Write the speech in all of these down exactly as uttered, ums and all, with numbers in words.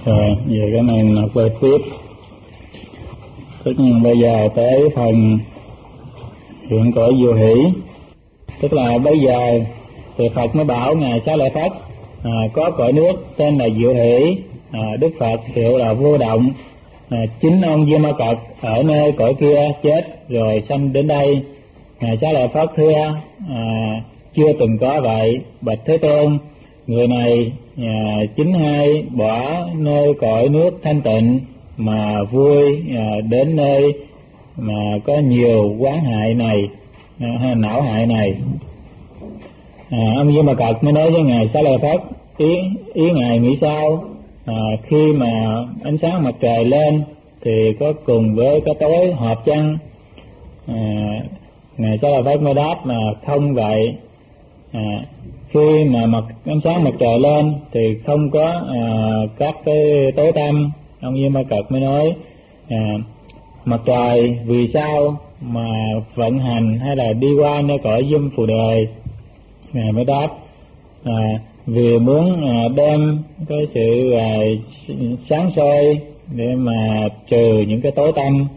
Rồi, về cái này học về tiếp. Tất nhiên bây giờ tới phần hiện cõi Diệu Hỷ. Tức là bây giờ thì Phật mới bảo Ngài Xá Lợi Phất à, có cõi nước tên là Diệu Hỷ, à, Đức Phật hiệu là Vô Động. À, chính ông Di Ma Cật ở nơi cõi kia chết rồi sanh đến đây. Ngài Xá Lợi Phất thưa à, chưa từng có vậy, bạch Thế Tôn, người này à, chính hay bỏ nơi cõi nước thanh tịnh mà vui à, đến nơi mà có nhiều quán hại này, à, não hại này. À, ông Di Ma Cật mới nói với Ngài Xá Lợi Phất, ý ý ngài nghĩ sao? À, khi mà ánh sáng mặt trời lên thì có cùng với cái tối hợp chăng? À, Ngài Xá Lợi Phất mới đáp là không vậy. À, khi mà mặt ánh sáng mặt trời lên thì không có à, các cái tối tăm. Ông Di Ma Cật mới nói à, mặt trời vì sao mà vận hành hay là đi qua nơi cõi Diêm Phù Đề? Ngài mới đáp à, vì muốn à, đem cái sự à, sáng soi để mà trừ những cái tối tăm.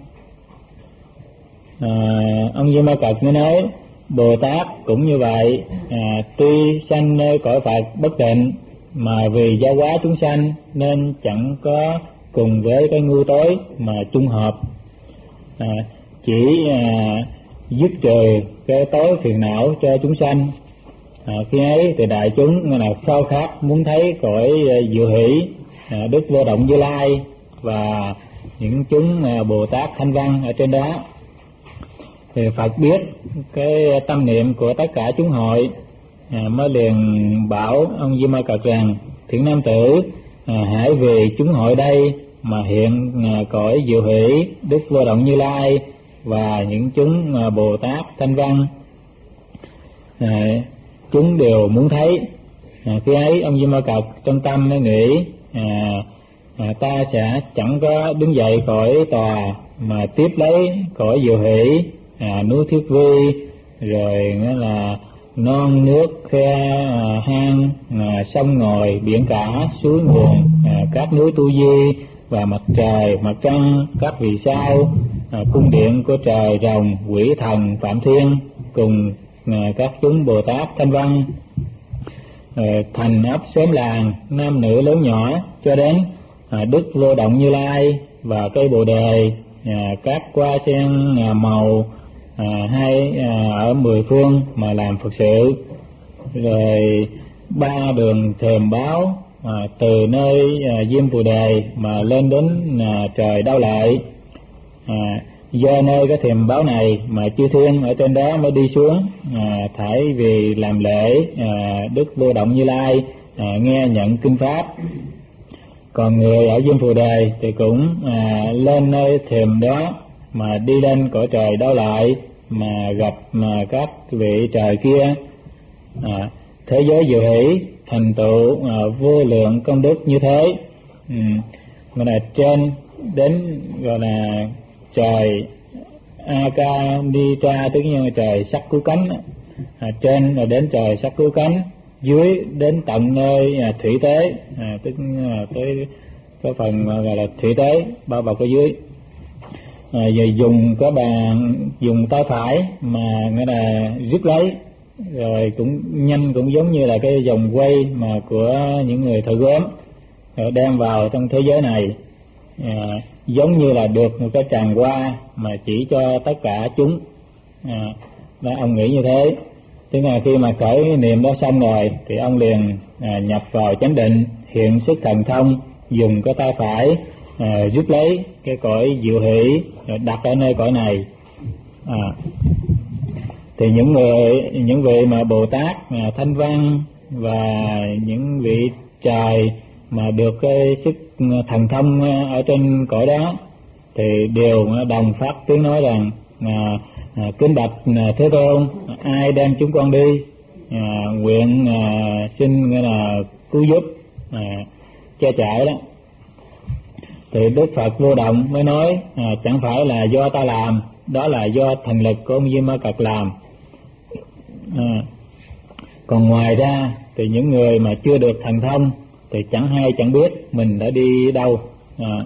À, ông Di Ma Cật mới nói Bồ Tát cũng như vậy, à, tuy sanh nơi cõi Phật bất định mà vì giáo hóa chúng sanh nên chẳng có cùng với cái ngu tối mà chung hợp, à, chỉ à, dứt trừ cái tối phiền não cho chúng sanh. À, khi ấy thì đại chúng là khao khát muốn thấy cõi Diệu Hỷ, à, Đức Vô Động Như Lai và những chúng à, Bồ Tát Thanh Văn ở trên đó. Thì Phật biết cái tâm niệm của tất cả chúng hội, à, mới liền bảo ông Di Ma Cật rằng thiện nam tử, à, hãy vì chúng hội đây mà hiện à, cõi Diệu Hỷ, Đức Vô Động Như Lai và những chúng à, Bồ Tát Thanh Văn, à, chúng đều muốn thấy. À, khi ấy ông Di Ma Cật trong tâm mới nghĩ à, à, ta sẽ chẳng có đứng dậy khỏi tòa mà tiếp lấy cõi Diệu Hỷ, à, núi Thiết Vi, rồi nghĩa là non nước khe à, hang, à, sông ngòi biển cả suối nguồn, à, các núi tu di và mặt trời mặt trăng, các vì sao, à, cung điện của trời rồng quỷ thần phạm thiên cùng à, các chúng Bồ Tát Thanh Văn, à, thành ấp xóm làng nam nữ lớn nhỏ cho đến à, Đức Vô Động Như Lai và cây Bồ Đề, à, các hoa sen à, màu à, hay à, ở mười phương mà làm Phật sự, rồi ba đường thềm báo à, từ nơi à, Diêm Phù Đề mà lên đến à, trời Đau Lợi. À, do nơi cái thềm báo này mà chư thiên ở trên đó mới đi xuống à, thải vì làm lễ à, Đức Vô Động Như Lai, à, nghe nhận kinh pháp. Còn người ở Diêm Phù Đề thì cũng à, lên nơi thềm đó mà đi lên cõi trời Đau Lợi mà gặp mà các vị trời kia. À, thế giới Diệu Hỷ thành tựu à, vô lượng công đức như thế. Ừ, mà là trên đến gọi là trời A Ca Ni Tra, tức như trời sắc cứu cánh, à, trên là đến trời sắc cứu cánh, dưới đến tận nơi à, thủy tế, à, tức là tới cái phần gọi là thủy tế bao bọc ở dưới. À, rồi dùng cái bàn dùng tay phải mà nghĩa là rút lấy, rồi cũng nhanh cũng giống như là cái vòng quay mà của những người thợ gốm, rồi đem vào trong thế giới này. À, giống như là được một cái tràng hoa mà chỉ cho tất cả chúng. À, đó, ông nghĩ như thế. Tức là khi mà khởi niệm đó xong rồi thì ông liền à, nhập vào chánh định, hiện sức thần thông, dùng cái tay phải à, rút lấy cái cõi Diệu Hỷ rồi đặt ở nơi cõi này. À, thì những người những vị mà Bồ Tát à, Thanh Văn và những vị trời mà được cái sức thần thông ở trên cõi đó thì đều đồng phát tiếng nói rằng à, à, kính bạch à, Thế Tôn, ai đem chúng con đi, à, nguyện à, xin nghĩa là cứu giúp, à, che chở đó. Thì Đức Phật Vô Động mới nói à, chẳng phải là do ta làm, đó là do thần lực của ông Di Ma Cật làm. À, còn ngoài ra thì những người mà chưa được thần thông thì chẳng hay chẳng biết mình đã đi đâu. À,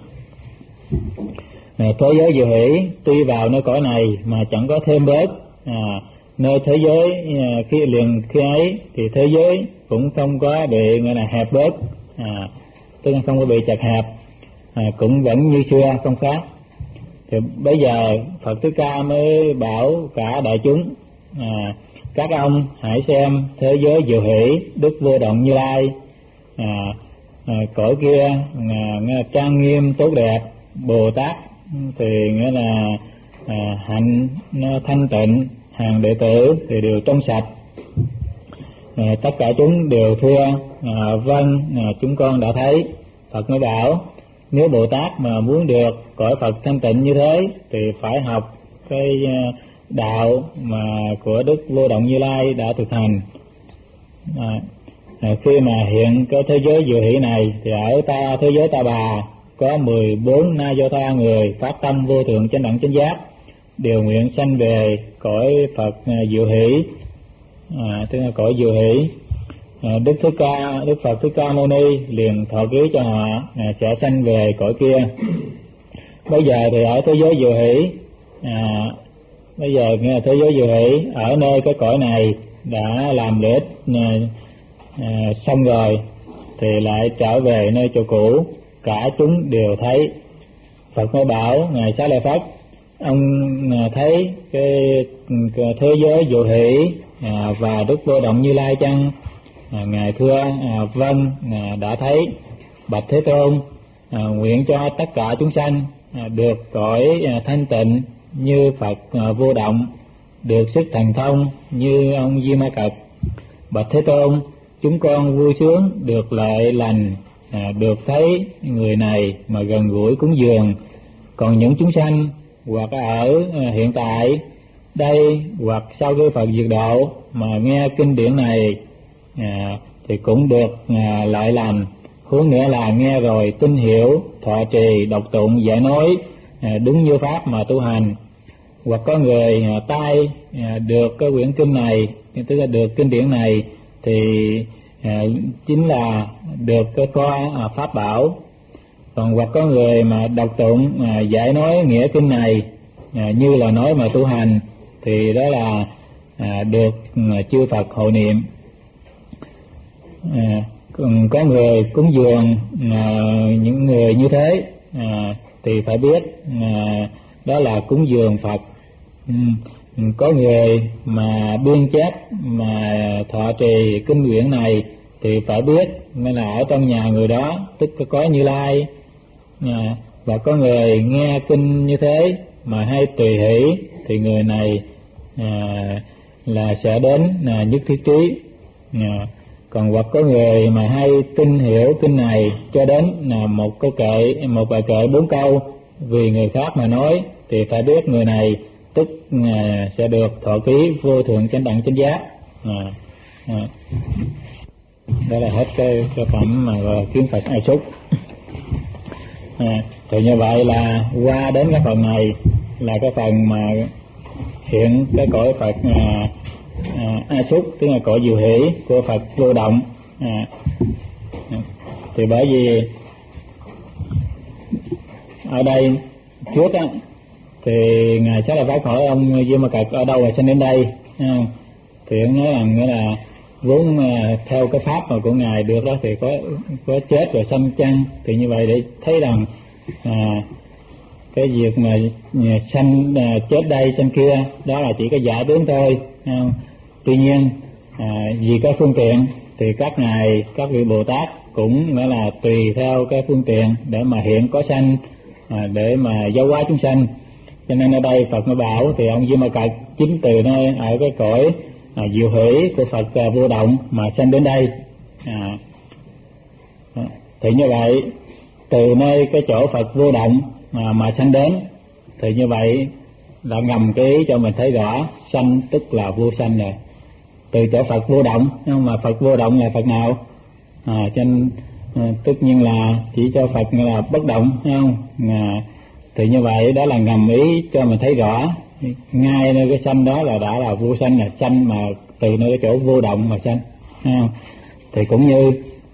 thế giới diệu hỷ tuy vào nơi cõi này mà chẳng có thêm bớt, à, nơi thế giới à, khi liền khi ấy thì thế giới cũng không có bị gọi là hẹp bớt, à, tức là không có bị chật hẹp, à, cũng vẫn như xưa không khác. Thì bây giờ Phật Thích Ca mới bảo cả đại chúng, à, các ông hãy xem thế giới diệu hỷ Đức Vô Động Như Lai, à, à, cõi kia à, trang nghiêm tốt đẹp, Bồ Tát thì nghĩa là à, hạnh thanh tịnh, hàng đệ tử thì đều trong sạch. À, tất cả chúng đều thưa à, vâng, à, chúng con đã thấy. Phật mới bảo nếu Bồ Tát mà muốn được cõi Phật thanh tịnh như thế thì phải học cái đạo mà của Đức Vô Động Như Lai đã thực hành. À, à, khi mà hiện cái thế giới diệu hỷ này thì ở ta thế giới Ta Bà có mười bốn na do tha người phát tâm vô thượng chánh đẳng chánh giác, đều nguyện sanh về cõi Phật diệu hỷ, à, tức là cõi diệu hỷ. À, Đức Thích Ca, Đức Phật Thích Ca Mâu Ni liền thọ ký cho họ à, sẽ sanh về cõi kia. Bây giờ thì ở thế giới diệu hỷ, à, bây giờ nghe thế giới diệu hỷ ở nơi cái cõi này đã làm lễ à, à, xong rồi thì lại trở về nơi chỗ cũ, cả chúng đều thấy. Phật mới bảo ngài Xá Lợi Phất, ông thấy cái, cái thế giới diệu hỷ à, và Đức Vô Động Như Lai chăng? À, ngài thưa à, vâng, à, đã thấy. Bạch Thế Tôn, à, nguyện cho tất cả chúng sanh à, được cõi à, thanh tịnh như Phật à, Vô Động, được sức thần thông như ông Di Ma Cật. Bạch Thế Tôn, chúng con vui sướng được lợi lành, à, được thấy người này mà gần gũi cúng dường. Còn những chúng sanh hoặc ở à, hiện tại đây hoặc sau khi Phật diệt độ mà nghe kinh điển này à, thì cũng được à, lợi lành. Huống nữa là nghe rồi tin hiểu, thọ trì, đọc tụng, giải nói à, đúng như pháp mà tu hành. Hoặc có người à, tai à, được cái quyển kinh này, tức là được kinh điển này thì à, chính là được cái kho à, pháp bảo. Còn hoặc có người mà đọc tụng à, giải nói nghĩa kinh này à, như là nói mà tu hành thì đó là à, được à, chư Phật hộ niệm. À, có người cúng dường à, những người như thế à, thì phải biết à, đó là cúng dường Phật. Ừ, có người mà biên chép mà thọ trì kinh quyển này thì phải biết nên là ở trong nhà người đó tức có Như Lai. À, và có người nghe kinh như thế mà hay tùy hỷ thì người này à, là sẽ đến là nhất thiết trí. À, còn hoặc có người mà hay tin hiểu kinh này cho đến là một câu kệ, một bài kệ bốn câu vì người khác mà nói thì phải biết người này tức à, sẽ được thọ ký vô thượng chánh đẳng chánh giác. À, à. Đó là hết cái, cái phẩm mà gọi kiến Phật Ai Xúc. À, thì như vậy là qua đến cái phần này là cái phần mà hiện cái cõi Phật à, à, A Xúc, tức là cõi diệu hỷ của Phật Vô Động. À, thì bởi vì ở đây trước á thì ngài Xá Lợi Phất hỏi ông Di Ma Cật ở đâu là sinh đến đây, à, thì ông nói rằng nghĩa là vốn à, theo cái pháp mà của ngài được đó thì có có chết rồi sanh chăng, thì như vậy để thấy rằng à, cái việc mà sanh à, chết đây sanh kia đó là chỉ có giả tướng thôi. À, tuy nhiên à, vì có phương tiện thì các ngài các vị Bồ Tát cũng nghĩa là tùy theo cái phương tiện để mà hiện có sanh à, để mà giáo hóa chúng sanh. Cho nên ở đây Phật mới bảo thì ông Di Ma Cật chính từ nơi ở cái cõi à, diệu hỷ của Phật à, Vô Động mà sanh đến đây. À, thì như vậy từ nơi cái chỗ Phật Vô Động mà, mà sanh đến thì như vậy là ngầm cái ý cho mình thấy rõ sanh tức là vô sanh rồi. Từ chỗ Phật Vô Động, nhưng mà Phật Vô Động là Phật nào? À, cho nên à, tất nhiên là chỉ cho Phật là bất động, thấy không? À, thì như vậy đó là ngầm ý cho mình thấy rõ ngay nơi cái sanh đó là đã là vô sanh, là sanh mà từ nơi cái chỗ vô động mà sanh. À, thì cũng như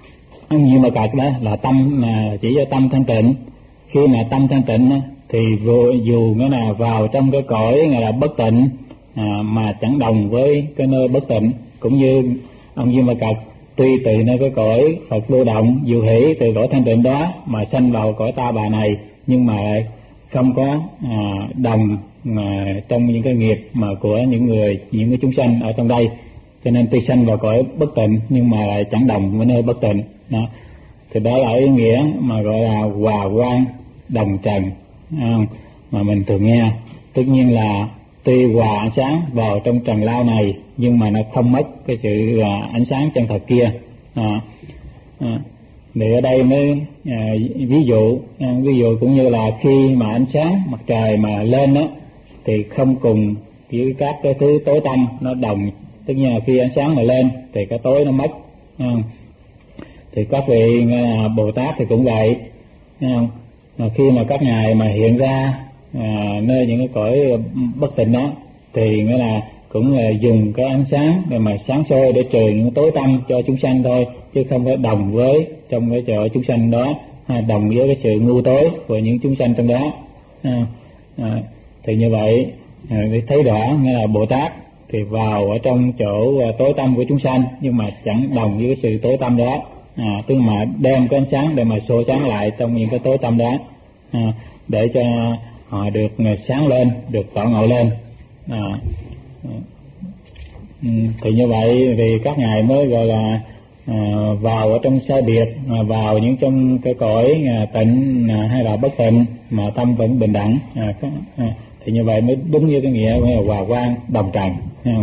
ông Như Ma Cật đó là tâm, mà chỉ cho tâm thanh tịnh. Khi mà tâm thanh tịnh thì vừa, dù nghĩa là vào trong cái cõi nghĩa là bất tịnh à, mà chẳng đồng với cái nơi bất tịnh. Cũng như ông Như Ma Cật tuy từ nơi cái cõi Phật vô động diệu hỷ, từ cõi thanh tịnh đó mà sanh vào cõi ta bà này, nhưng mà không có à, đồng à, trong những cái nghiệp mà của những người, những cái chúng sanh ở trong đây. Cho nên tuy sanh vào cõi bất tịnh nhưng mà lại chẳng đồng với nơi bất tịnh đó. Thì đó là ý nghĩa mà gọi là hòa quang đồng trần không? Mà mình thường nghe. Tất nhiên là tuy hòa ánh sáng vào trong trần lao này nhưng mà nó không mất cái sự à, ánh sáng chân thật kia. À, à, thì ở đây mới à, ví dụ à, ví dụ cũng như là khi mà ánh sáng mặt trời mà lên đó thì không cùng với các cái thứ tối tăm nó đồng. Tất nhiên là khi ánh sáng mà lên thì cái tối nó mất. À, thì các vị à, Bồ Tát thì cũng vậy. À, mà khi mà các ngài mà hiện ra à, nơi những cái cõi bất tịnh đó thì nghĩa là cũng là dùng cái ánh sáng để mà sáng soi để trừ những tối tăm cho chúng sanh thôi, chứ không phải đồng với trong cái chỗ chúng sanh đó, à, đồng với cái sự ngu tối của những chúng sanh trong đó. À, à, thì như vậy à, để thấy rõ nghĩa là Bồ Tát thì vào ở trong chỗ à, tối tăm của chúng sanh nhưng mà chẳng đồng với cái sự tối tăm đó. À, tức mà đem cái ánh sáng để mà soi sáng lại trong những cái tối tăm đó, à, để cho họ được sáng lên, được tỏ ngộ lên. À, thì như vậy thì các ngài mới gọi là à, vào ở trong sai biệt, à, vào những trong cái cõi à, tịnh à, hay là bất tịnh mà tâm vẫn bình đẳng. À, à, thì như vậy mới đúng như cái nghĩa là hòa quang đồng trần.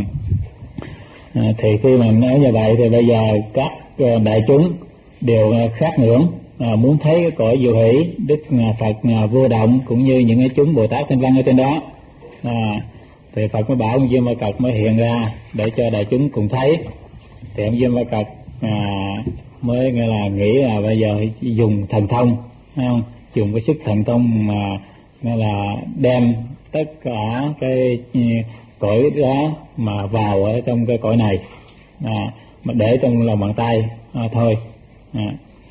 À, thì khi mình nói như vậy thì bây giờ các đại chúng đều khát ngưỡng, à, muốn thấy cái cõi diệu hỷ Đức Phật à, vô động cũng như những cái chúng Bồ Tát Thanh Văn ở trên đó. À, thì Phật mới bảo ông Như Ma Cật mới hiện ra để cho đại chúng cùng thấy. Thì ông Như Ma Cật à, mới nghe là nghĩ là bây giờ dùng thần thông, không? Dùng cái sức thần thông mà nghe là đem tất cả cái cõi đó mà vào ở trong cái cõi này, à, mà để trong lòng bàn tay à, thôi. À,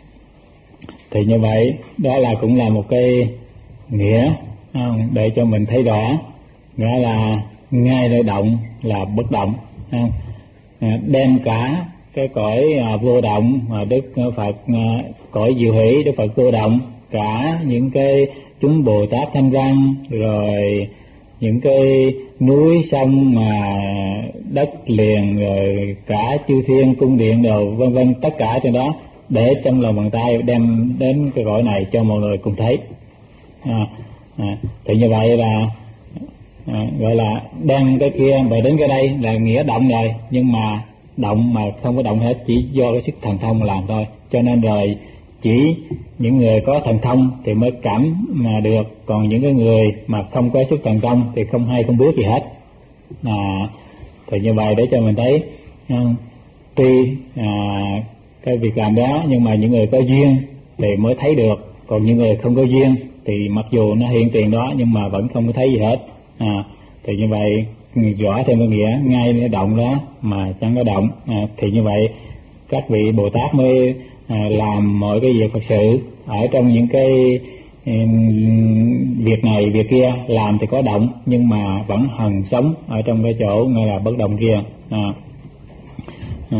thì như vậy đó là cũng là một cái nghĩa không? Để cho mình thấy rõ nghĩa là ngay nơi động là bất động, không? À, đem cả cái cõi à, vô động mà Đức Phật à, cõi diệu hỷ Đức Phật vô động, cả những cái chúng Bồ Tát Thanh Văn, rồi những cái núi sông mà đất liền, rồi cả chư thiên cung điện đồ vân vân, tất cả trên đó để trong lòng bàn tay đem đến cái cõi này cho mọi người cùng thấy. À, à, thì như vậy là à, gọi là đem cái kia về đến cái đây là nghĩa động rồi, nhưng mà động mà không có động hết, chỉ do cái sức thần thông làm thôi. Cho nên rồi chỉ những người có thần thông thì mới cảm mà được, còn những cái người mà không có sức thần thông thì không hay không biết gì hết. À, thì như vậy để cho mình thấy không? Tuy à, cái việc làm đó nhưng mà những người có duyên thì mới thấy được, còn những người không có duyên thì mặc dù nó hiện tiền đó nhưng mà vẫn không có thấy gì hết. À, thì như vậy rõ thêm cái nghĩa ngay cái động đó mà chẳng có động. À, thì như vậy các vị Bồ Tát mới à, làm mọi cái việc Phật sự ở trong những cái um, việc này việc kia, làm thì có động nhưng mà vẫn hằng sống ở trong cái chỗ ngay là bất động kia. À, à,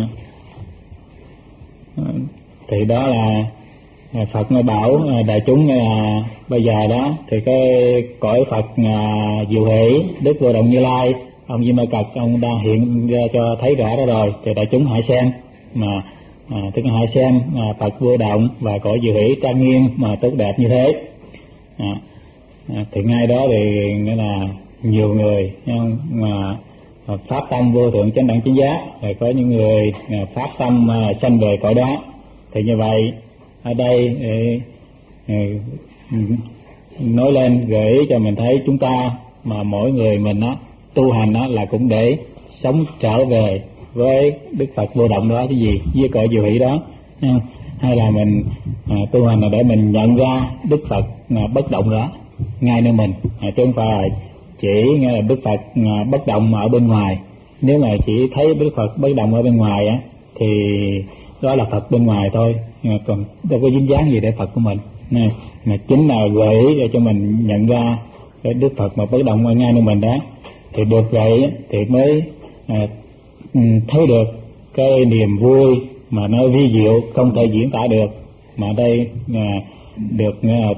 thì đó là Phật mới bảo đại chúng là bây giờ đó thì cái cõi Phật à, diệu hỷ Đức Vô Động Như Lai, ông Di Ma Cật ông đang hiện ra cho thấy rõ đó rồi, thì đại chúng hãy xem mà à, tức là hãy xem à, Phật vô động và cõi diệu hỷ trang nghiêm mà tốt đẹp như thế. À, à, thì ngay đó thì nghĩa là nhiều người không, mà pháp tâm vô thượng chánh đẳng chánh giác, rồi có những người à, pháp tâm à, sanh về cõi đó. Thì như vậy ở đây để, để, nói lên gửi cho mình thấy chúng ta mà mỗi người mình đó tu hành đó là cũng để sống trở về với Đức Phật vô động đó, cái gì với cõi diệu hỷ đó, hay là mình à, tu hành là để mình nhận ra Đức Phật à, bất động đó ngay nơi mình, à, chứ không phải chỉ nghe là Đức Phật à, bất động ở bên ngoài. Nếu mà chỉ thấy Đức Phật bất động ở bên ngoài á thì đó là Phật bên ngoài thôi, còn đâu có dính dáng gì để Phật của mình nè, mà chính là gợi ý để cho mình nhận ra cái Đức Phật mà bất động ở ngay nơi mình đó, thì được vậy thì mới à, thấy được cái niềm vui mà nó vi diệu không thể diễn tả được, mà đây à, được à,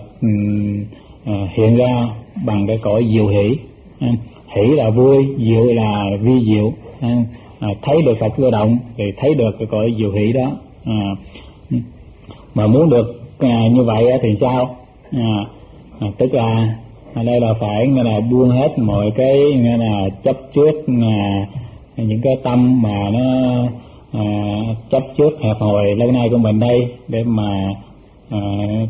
à, hiện ra bằng cái cõi diệu hỷ. À, hỷ là vui, diệu là vi diệu. À, à, thấy được Phật vô động thì thấy được cái cõi diệu hỷ đó. À, mà muốn được à, như vậy thì sao? À, à, tức là ở đây là phải nghe là buông hết mọi cái nghe là chấp trước, à, những cái tâm mà nó à, chấp trước hẹp hòi lâu nay của mình đây, để mà à,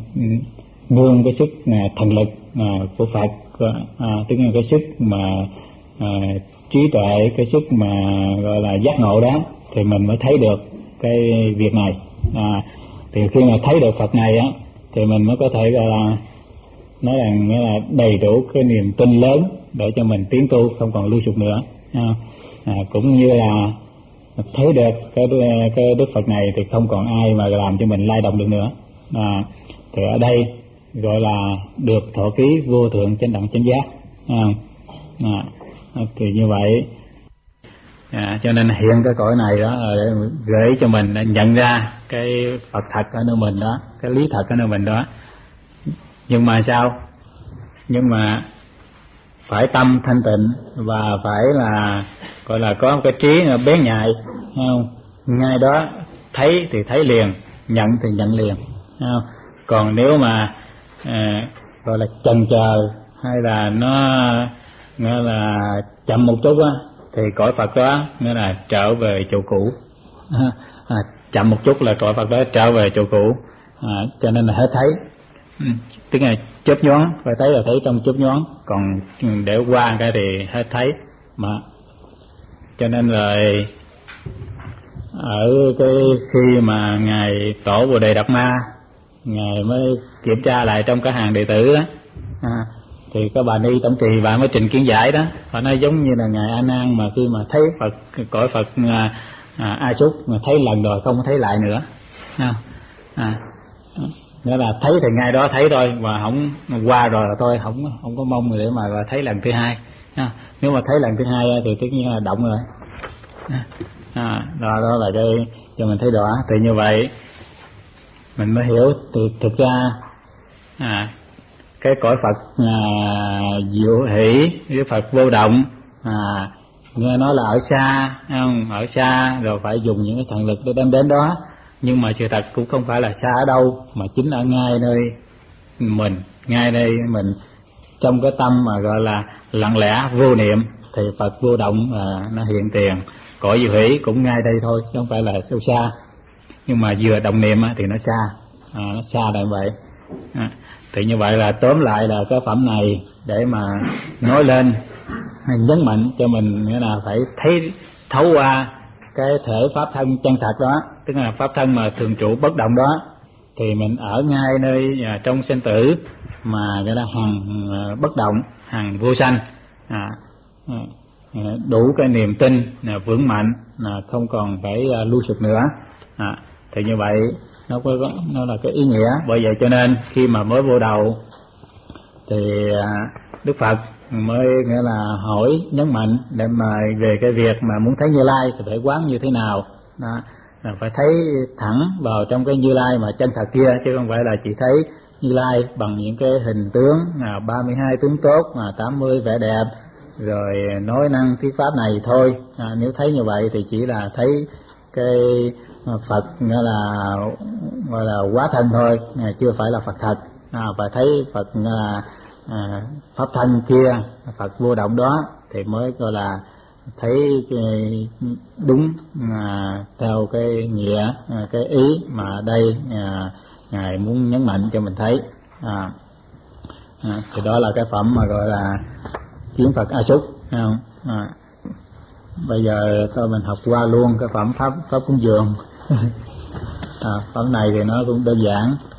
nương cái sức à, thần lực à, của Phật, à, tức là cái sức mà à, trí tuệ, cái sức mà gọi là giác ngộ đó, thì mình mới thấy được cái việc này. À, thì khi mà thấy được Phật này á, thì mình mới có thể gọi là nói rằng nghĩa là đầy đủ cái niềm tin lớn để cho mình tiến tu không còn lưu sụp nữa. À, à, cũng như là thấy được cái cái Đức Phật này thì không còn ai mà làm cho mình lay động được nữa. À, thì ở đây gọi là được thọ ký vô thượng chánh đẳng chánh giác. À, à, thì như vậy, à, cho nên hiện cái cõi này đó là để gửi cho mình nhận ra cái Phật thật ở nơi mình đó, cái lý thật ở nơi mình đó. Nhưng mà sao? Nhưng mà phải tâm thanh tịnh và phải là gọi là có một cái trí bén nhạy, không? Ngay đó thấy thì thấy liền, nhận thì nhận liền, không? Còn nếu mà à, gọi là chần chờ hay là nó nghĩa là chậm một chút á, thì cõi Phật đó nghĩa là trở về chỗ cũ. À, chậm một chút là cõi Phật đó trở về chỗ cũ. À, cho nên là hết thấy. Ừ, tức là chớp nhoáng, phải thấy là thấy trong chớp nhoáng, còn để qua cái thì hết thấy. Mà cho nên là ở cái khi mà ngài tổ Bồ Đề Đạt Ma, ngài mới kiểm tra lại trong cái hàng đệ tử đó, à, thì có bà Ni Tổng Trì bà mới trình kiến giải đó, và nó giống như là ngài A Nan mà khi mà thấy Phật cõi Phật à, à, A Súc mà thấy lần rồi không thấy lại nữa. À, à, nghĩa là thấy thì ngay đó thấy thôi, và không qua rồi là thôi, không không có mong để mà thấy lần thứ hai. À, nếu mà thấy lần thứ hai thì tất nhiên là động rồi. À, đó, đó là cái cho mình thấy rõ. Thì như vậy mình mới hiểu thì thực ra à, cái cõi Phật à, diệu hỷ với Phật vô động, à, nghe nói là ở xa, không? Ở xa rồi phải dùng những cái thần lực để đem đến đó, nhưng mà sự thật cũng không phải là xa ở đâu, mà chính ở ngay nơi mình, ngay đây mình, trong cái tâm mà gọi là lặng lẽ vô niệm thì Phật vô động à, nó hiện tiền. Cõi diệu hỷ cũng ngay đây thôi, chứ không phải là sâu xa, nhưng mà vừa động niệm thì nó xa, à, nó xa là vậy. À, thì như vậy là tóm lại là cái phẩm này để mà nói lên, nhấn mạnh cho mình nghĩa là phải thấy thấu qua cái thể pháp thân chân thật đó, tức là pháp thân mà thường trụ bất động đó, thì mình ở ngay nơi à, trong sinh tử mà cái đó hằng à, bất động, hằng vô sanh, à, à, đủ cái niềm tin là vững mạnh, là không còn phải à, lưu sụp nữa. À, thì như vậy nó có nó là cái ý nghĩa. Bởi vậy cho nên khi mà mới vô đầu thì à, Đức Phật mới nghĩa là hỏi nhấn mạnh để mà về cái việc mà muốn thấy Như Lai thì phải quán như thế nào. Đó, là phải thấy thẳng vào trong cái Như Lai mà chân thật kia, chứ không phải là chỉ thấy Như Lai bằng những cái hình tướng à, ba mươi hai tướng tốt, mà tám mươi vẻ đẹp, rồi nói năng thuyết pháp này thôi. À, nếu thấy như vậy thì chỉ là thấy cái Phật nghĩa là gọi là hóa thân thôi, chưa phải là Phật thật. À, phải thấy Phật là à, pháp thân kia, Phật vô động đó thì mới gọi là thấy cái đúng à, theo cái nghĩa, à, cái ý mà đây à, ngài muốn nhấn mạnh cho mình thấy. À, à, thì đó là cái phẩm mà gọi là kiến Phật A Súc. À, bây giờ thôi mình học qua luôn cái phẩm pháp pháp cúng dường. À, phẩm này thì nó cũng đơn giản.